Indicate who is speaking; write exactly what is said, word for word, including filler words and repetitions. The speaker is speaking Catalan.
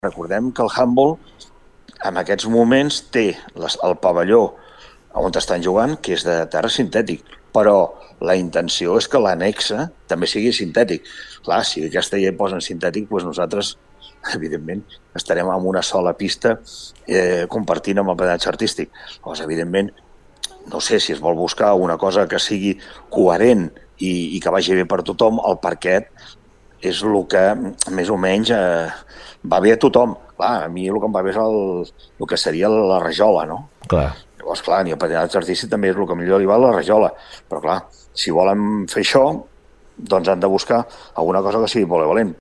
Speaker 1: Recordem que el handball en aquests moments té les, el pavelló on estan jugant, que és de terra sintètic, però la intenció és que l'annexe també sigui sintètic. Clar, si aquesta ja hi posen sintètic, doncs nosaltres, evidentment, estarem en una sola pista eh, compartint amb el patinatge artístic. Llavors, evidentment, no sé si es vol buscar una cosa que sigui coherent i, i que vagi bé per tothom, el parquet és el que més o menys eh, va bé a tothom. Clar, a mi el que em va bé és el, el que seria la rajola, no?
Speaker 2: Clar.
Speaker 1: Llavors, clar, ni el patinatge artístic també és el que millor li va a la rajola. Però, clar, si volen fer això, doncs han de buscar alguna cosa que sigui molt valent.